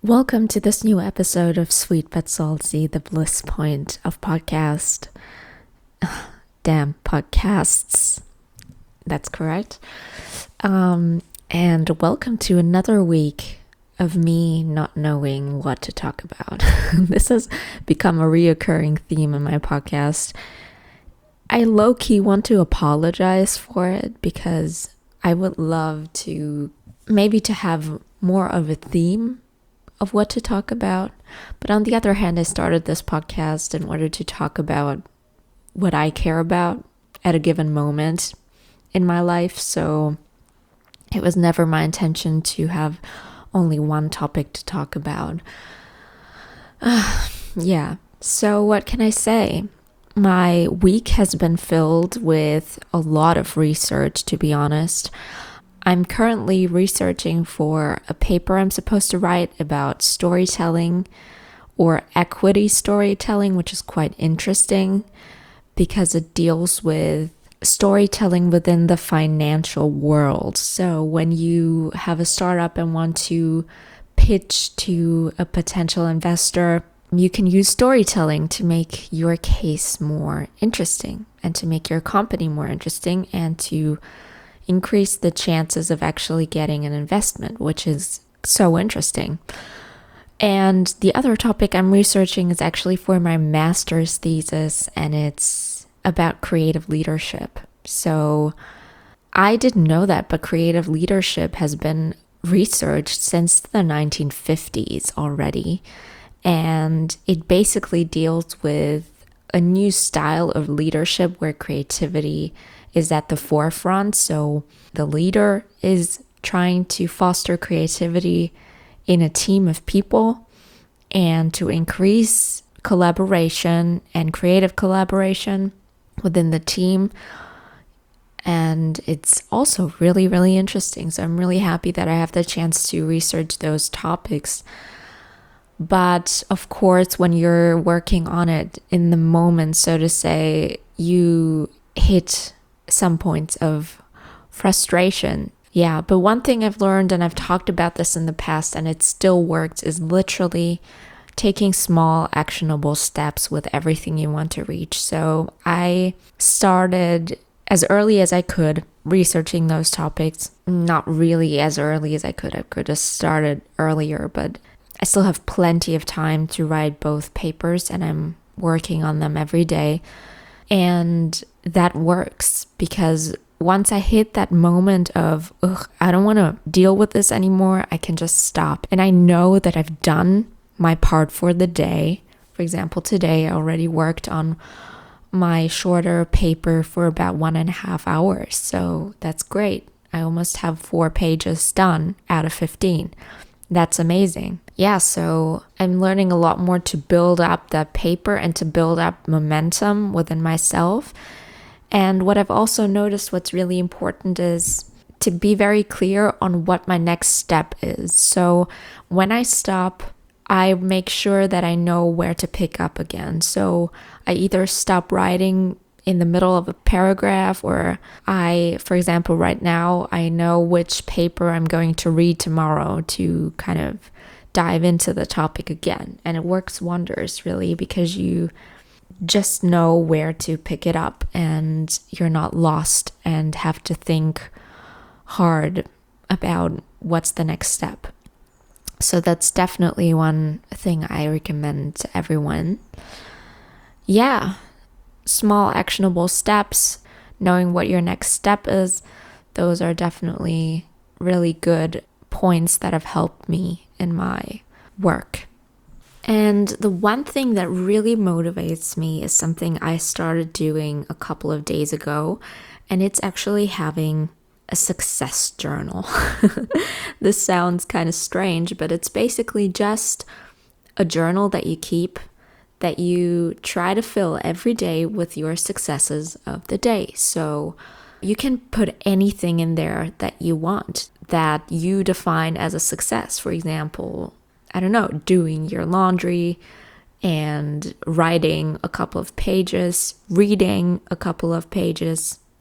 Welcome to this new episode of Sweet But Salty, the bliss point of podcast. Damn, podcasts. That's correct. And welcome to another week of me not knowing what to talk about. This has become a reoccurring theme in my podcast. I low-key want to apologize for it because I would love to maybe to have more of a theme of what to talk about. But on the other hand, I started this podcast in order to talk about what I care about at a given moment in my life. So it was never my intention to have only one topic to talk about. Yeah. So what can I say? My week has been filled with a lot of research, to be honest. I'm currently researching for a paper I'm supposed to write about storytelling or equity storytelling, which is quite interesting because it deals with storytelling within the financial world. So when you have a startup and want to pitch to a potential investor, you can use storytelling to make your case more interesting and to make your company more interesting and to increase the chances of actually getting an investment, which is so interesting. And the other topic I'm researching is actually for my master's thesis, and it's about creative leadership. So I didn't know that, but creative leadership has been researched since the 1950s already. And it basically deals with a new style of leadership where creativity is at the forefront. So the leader is trying to foster creativity in a team of people and to increase collaboration and creative collaboration within the team. And it's also really, really interesting. So I'm really happy that I have the chance to research those topics. But of course, when you're working on it in the moment, so to say, you hit some points of frustration. Yeah, but one thing I've learned, and I've talked about this in the past, and it still works, is literally taking small actionable steps with everything you want to reach. So I started as early as I could researching those topics. Not really as early as I could. I could have started earlier, but I still have plenty of time to write both papers, and I'm working on them every day. And that works because once I hit that moment of, I don't want to deal with this anymore, I can just stop. And I know that I've done my part for the day. For example, today I already worked on my shorter paper for about 1.5 hours. So that's great. I almost have 4 pages done out of 15. That's amazing. Yeah, so I'm learning a lot more to build up that paper and to build up momentum within myself. And what I've also noticed, what's really important is to be very clear on what my next step is. So when I stop, I make sure that I know where to pick up again. So I either stop writing in the middle of a paragraph, or for example, right now, I know which paper I'm going to read tomorrow to kind of dive into the topic again. And it works wonders, really, because you just know where to pick it up and you're not lost and have to think hard about what's the next step. So that's definitely one thing I recommend to everyone. Yeah. Small actionable steps, knowing what your next step is, those are definitely really good points that have helped me in my work. And the one thing that really motivates me is something I started doing a couple of days ago, and it's actually having a success journal. This sounds kind of strange, but it's basically just a journal that you keep, that you try to fill every day with your successes of the day. So you can put anything in there that you want, that you define as a success. For example, I don't know, doing your laundry and writing a couple of pages, reading a couple of pages,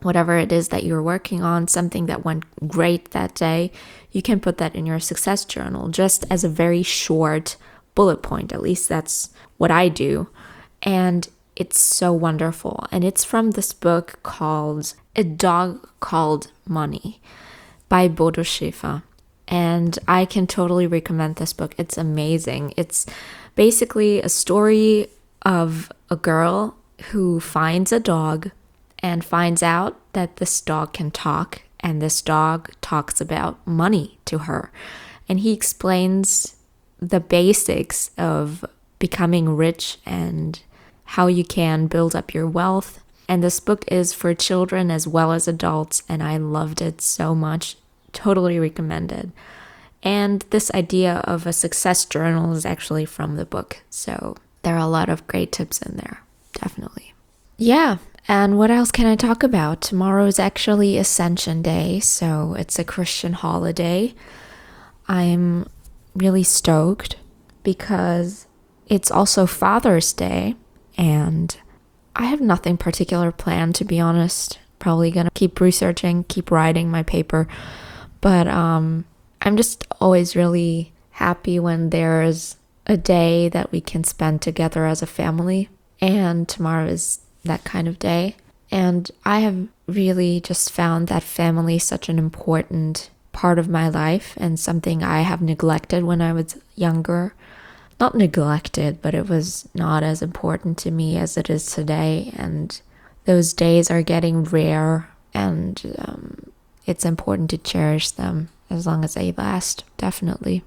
whatever it is that you're working on, something that went great that day, you can put that in your success journal just as a very short bullet point. At least that's what I do. And it's so wonderful. And it's from this book called A Dog Called Money by Bodo Schäfer. And I can totally recommend this book. It's amazing. It's basically a story of a girl who finds a dog and finds out that this dog can talk, and this dog talks about money to her. And he explains the basics of becoming rich and how you can build up your wealth. And this book is for children as well as adults, and I loved it so much. Totally recommended. And this idea of a success journal is actually from the book. So there are a lot of great tips in there, definitely. Yeah, and what else can I talk about? Tomorrow is actually Ascension Day, so it's a Christian holiday. I'm really stoked because it's also Father's Day, and I have nothing particular planned, to be honest. Probably gonna keep researching, keep writing my paper, but I'm just always really happy when there's a day that we can spend together as a family, and tomorrow is that kind of day. And I have really just found that family such an important part of my life and something I have neglected when I was younger. Not neglected, but it was not as important to me as it is today. And those days are getting rare, and it's important to cherish them as long as they last, definitely.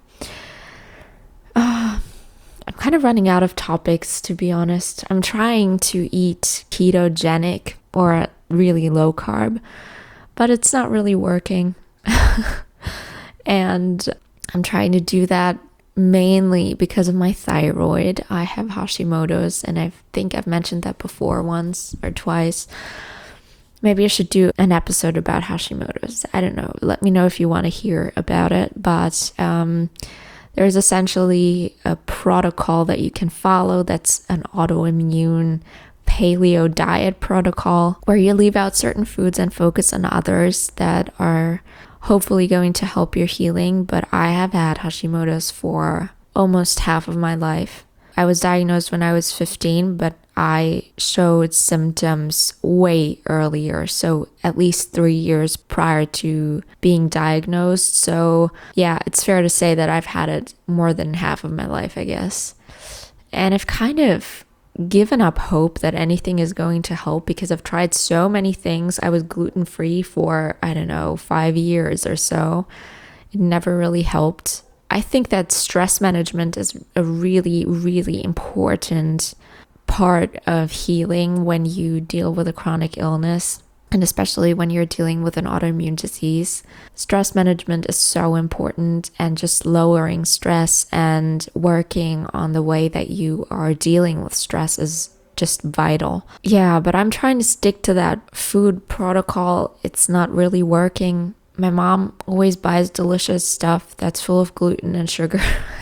I'm kind of running out of topics, to be honest. I'm trying to eat ketogenic or really low carb, but it's not really working. And I'm trying to do that mainly because of my thyroid. I have Hashimoto's, and I think I've mentioned that before once or twice. Maybe I should do an episode about Hashimoto's. I don't know. Let me know if you want to hear about it. But there's essentially a protocol that you can follow that's an autoimmune paleo diet protocol where you leave out certain foods and focus on others that are hopefully going to help your healing. But I have had Hashimoto's for almost half of my life. I was diagnosed when I was 15, but I showed symptoms way earlier, so at least 3 years prior to being diagnosed. So yeah, it's fair to say that I've had it more than half of my life, I guess. And I've kind of given up hope that anything is going to help because I've tried so many things. I was gluten-free for, 5 years or so. It never really helped. I think that stress management is a really, really important part of healing when you deal with a chronic illness, and especially when you're dealing with an autoimmune disease. Stress management is so important, and just lowering stress and working on the way that you are dealing with stress is just vital. Yeah, but I'm trying to stick to that food protocol. It's not really working. My mom always buys delicious stuff that's full of gluten and sugar.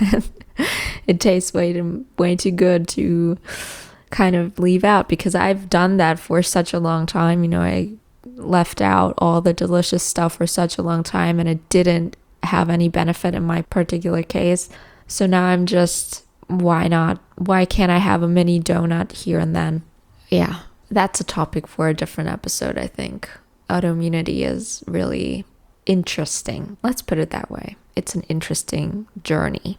It tastes way too good to kind of leave out, because I've done that for such a long time. I left out all the delicious stuff for such a long time, and it didn't have any benefit in my particular case. So now I'm just, why not? Why can't I have a mini donut here and then? Yeah, that's a topic for a different episode, I think. Autoimmunity is really interesting. Let's put it that way. It's an interesting journey,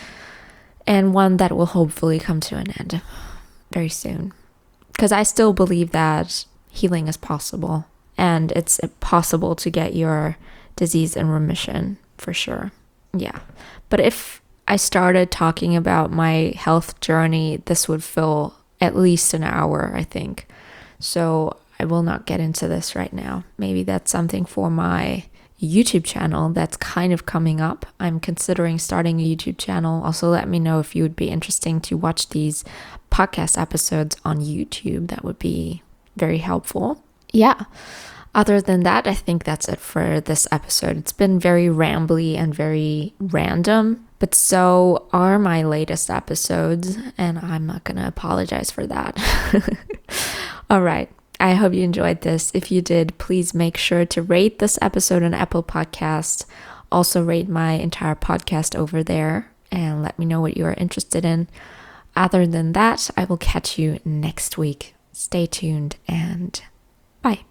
and one that will hopefully come to an end very soon, because I still believe that healing is possible, and it's possible to get your disease in remission for sure. Yeah, but if I started talking about my health journey, this would fill at least an hour, I think. So I will not get into this right now. Maybe that's something for my YouTube channel that's kind of coming up. I'm considering starting a YouTube channel. Also, let me know if you would be interested to watch these podcast episodes on YouTube. That would be very helpful. Yeah. Other than that, I think that's it for this episode. It's been very rambly and very random, but so are my latest episodes, and I'm not going to apologize for that. All right. I hope you enjoyed this. If you did, please make sure to rate this episode on Apple Podcasts. Also rate my entire podcast over there and let me know what you are interested in. Other than that, I will catch you next week. Stay tuned and bye.